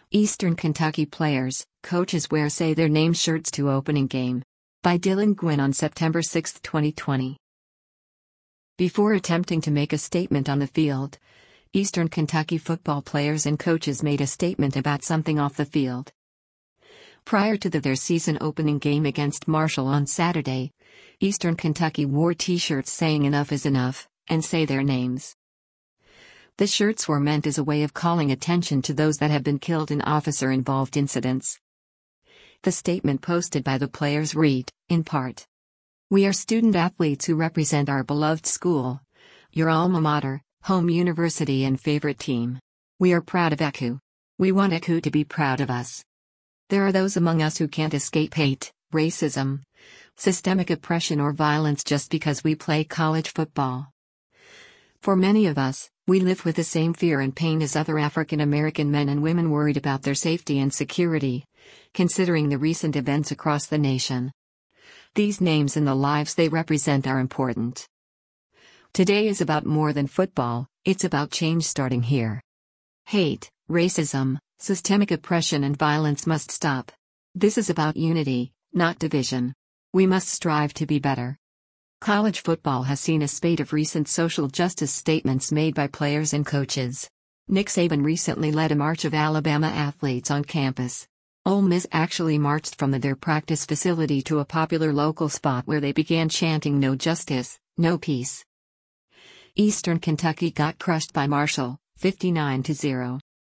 Eastern Kentucky players, coaches wear Say Their Name shirts to opening game. By Dylan Gwynn on September 6, 2020. Before attempting to make a statement on the field, Eastern Kentucky football players and coaches made a statement about something off the field. Prior to their season opening game against Marshall on Saturday, Eastern Kentucky wore t-shirts saying "Enough is enough," and "Say their names." The shirts were meant as a way of calling attention to those that have been killed in officer-involved incidents. The statement posted by the players read, in part, "We are student athletes who represent our beloved school, your alma mater, home university and favorite team. We are proud of ECU. We want ECU to be proud of us. There are those among us who can't escape hate, racism, systemic oppression or violence just because we play college football. For many of us, we live with the same fear and pain as other African American men and women worried about their safety and security, considering the recent events across the nation. These names and the lives they represent are important. Today is about more than football, it's about change starting here. Hate, racism, systemic oppression and violence must stop. This is about unity, not division. We must strive to be better." College football has seen a spate of recent social justice statements made by players and coaches. Nick Saban recently led a march of Alabama athletes on campus. Ole Miss actually marched from their practice facility to a popular local spot where they began chanting "No justice, no peace." Eastern Kentucky got crushed by Marshall, 59-0.